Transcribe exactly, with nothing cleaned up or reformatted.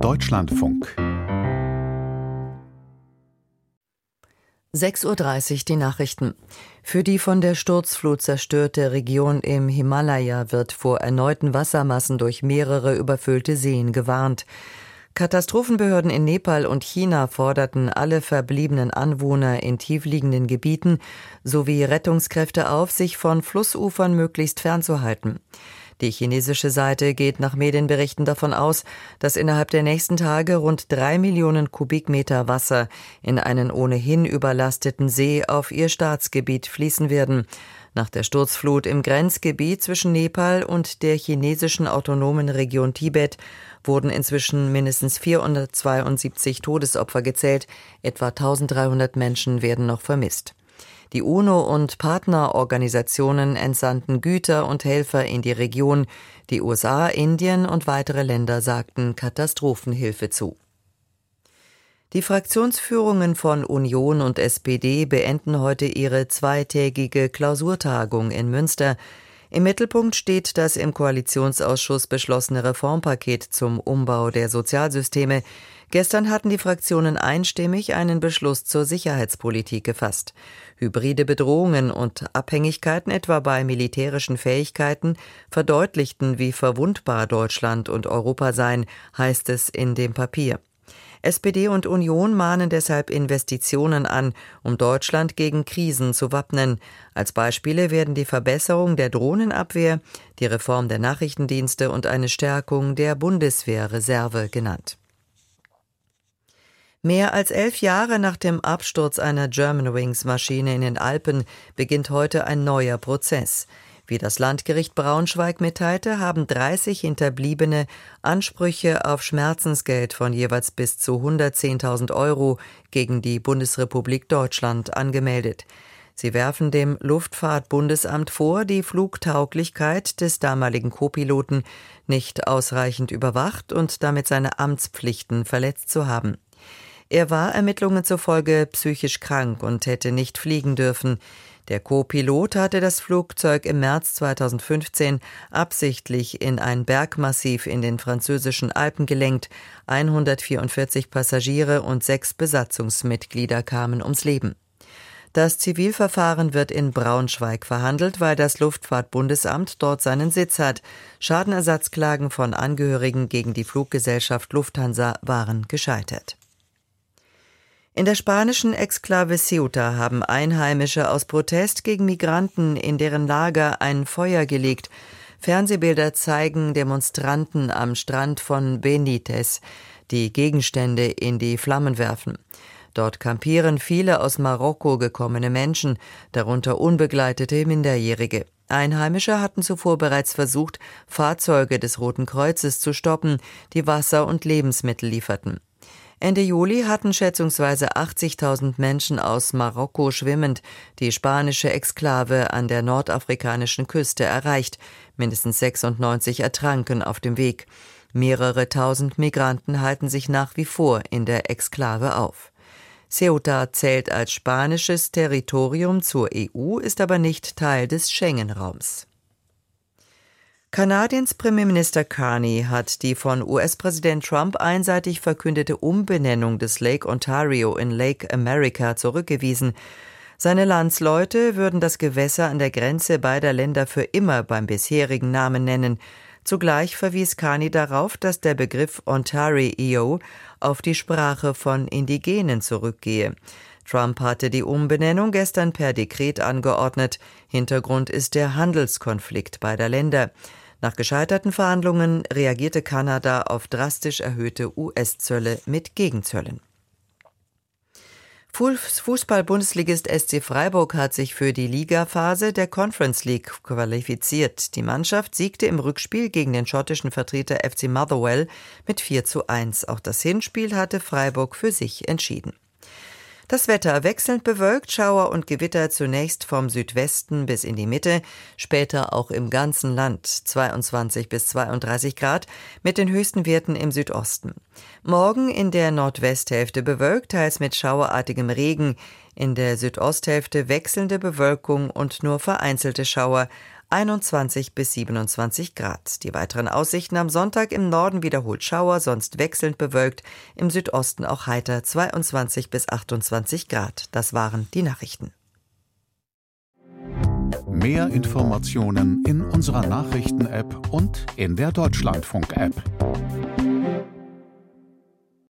Deutschlandfunk. sechs Uhr dreißig die Nachrichten. Für die von der Sturzflut zerstörte Region im Himalaya wird vor erneuten Wassermassen durch mehrere überfüllte Seen gewarnt. Katastrophenbehörden in Nepal und China forderten alle verbliebenen Anwohner in tiefliegenden Gebieten sowie Rettungskräfte auf, sich von Flussufern möglichst fernzuhalten. Die chinesische Seite geht nach Medienberichten davon aus, dass innerhalb der nächsten Tage rund drei Millionen Kubikmeter Wasser in einen ohnehin überlasteten See auf ihr Staatsgebiet fließen werden. Nach der Sturzflut im Grenzgebiet zwischen Nepal und der chinesischen autonomen Region Tibet wurden inzwischen mindestens vierhundertzweiundsiebzig Todesopfer gezählt, etwa eintausenddreihundert Menschen werden noch vermisst. Die UNO und Partnerorganisationen entsandten Güter und Helfer in die Region. Die U S A, Indien und weitere Länder sagten Katastrophenhilfe zu. Die Fraktionsführungen von Union und S P D beenden heute ihre zweitägige Klausurtagung in Münster. Im Mittelpunkt steht das im Koalitionsausschuss beschlossene Reformpaket zum Umbau der Sozialsysteme. Gestern hatten die Fraktionen einstimmig einen Beschluss zur Sicherheitspolitik gefasst. Hybride Bedrohungen und Abhängigkeiten etwa bei militärischen Fähigkeiten verdeutlichten, wie verwundbar Deutschland und Europa seien, heißt es in dem Papier. S P D und Union mahnen deshalb Investitionen an, um Deutschland gegen Krisen zu wappnen. Als Beispiele werden die Verbesserung der Drohnenabwehr, die Reform der Nachrichtendienste und eine Stärkung der Bundeswehrreserve genannt. Mehr als elf Jahre nach dem Absturz einer Germanwings-Maschine in den Alpen beginnt heute ein neuer Prozess. Wie das Landgericht Braunschweig mitteilte, haben dreißig Hinterbliebene Ansprüche auf Schmerzensgeld von jeweils bis zu hundertzehntausend Euro gegen die Bundesrepublik Deutschland angemeldet. Sie werfen dem Luftfahrtbundesamt vor, die Flugtauglichkeit des damaligen Co-Piloten nicht ausreichend überwacht und damit seine Amtspflichten verletzt zu haben. Er war Ermittlungen zufolge psychisch krank und hätte nicht fliegen dürfen. Der Co-Pilot hatte das Flugzeug im März zweitausendfünfzehn absichtlich in ein Bergmassiv in den französischen Alpen gelenkt. hundertvierundvierzig Passagiere und sechs Besatzungsmitglieder kamen ums Leben. Das Zivilverfahren wird in Braunschweig verhandelt, weil das Luftfahrtbundesamt dort seinen Sitz hat. Schadenersatzklagen von Angehörigen gegen die Fluggesellschaft Lufthansa waren gescheitert. In der spanischen Exklave Ceuta haben Einheimische aus Protest gegen Migranten in deren Lager ein Feuer gelegt. Fernsehbilder zeigen Demonstranten am Strand von Benítez, die Gegenstände in die Flammen werfen. Dort kampieren viele aus Marokko gekommene Menschen, darunter unbegleitete Minderjährige. Einheimische hatten zuvor bereits versucht, Fahrzeuge des Roten Kreuzes zu stoppen, die Wasser und Lebensmittel lieferten. Ende Juli hatten schätzungsweise achtzigtausend Menschen aus Marokko schwimmend die spanische Exklave an der nordafrikanischen Küste erreicht. Mindestens sechsundneunzig ertranken auf dem Weg. Mehrere tausend Migranten halten sich nach wie vor in der Exklave auf. Ceuta zählt als spanisches Territorium zur E U, ist aber nicht Teil des Schengen-Raums. Kanadiens Premierminister Carney hat die von U S-Präsident Trump einseitig verkündete Umbenennung des Lake Ontario in Lake America zurückgewiesen. Seine Landsleute würden das Gewässer an der Grenze beider Länder für immer beim bisherigen Namen nennen. Zugleich verwies Carney darauf, dass der Begriff Ontario auf die Sprache von Indigenen zurückgehe. Trump hatte die Umbenennung gestern per Dekret angeordnet. Hintergrund ist der Handelskonflikt beider Länder. Nach gescheiterten Verhandlungen reagierte Kanada auf drastisch erhöhte U S-Zölle mit Gegenzöllen. Fußball-Bundesligist S C Freiburg hat sich für die Ligaphase der Conference League qualifiziert. Die Mannschaft siegte im Rückspiel gegen den schottischen Vertreter F C Motherwell mit vier zu eins. Auch das Hinspiel hatte Freiburg für sich entschieden. Das Wetter wechselnd bewölkt, Schauer und Gewitter zunächst vom Südwesten bis in die Mitte, später auch im ganzen Land zweiundzwanzig bis zweiunddreißig Grad mit den höchsten Werten im Südosten. Morgen in der Nordwesthälfte bewölkt, teils mit schauerartigem Regen, in der Südosthälfte wechselnde Bewölkung und nur vereinzelte Schauer. einundzwanzig bis siebenundzwanzig Grad. Die weiteren Aussichten am Sonntag: im Norden wiederholt Schauer, sonst wechselnd bewölkt, im Südosten auch heiter, zweiundzwanzig bis achtundzwanzig Grad. Das waren die Nachrichten. Mehr Informationen in unserer Nachrichten-App und in der Deutschlandfunk-App.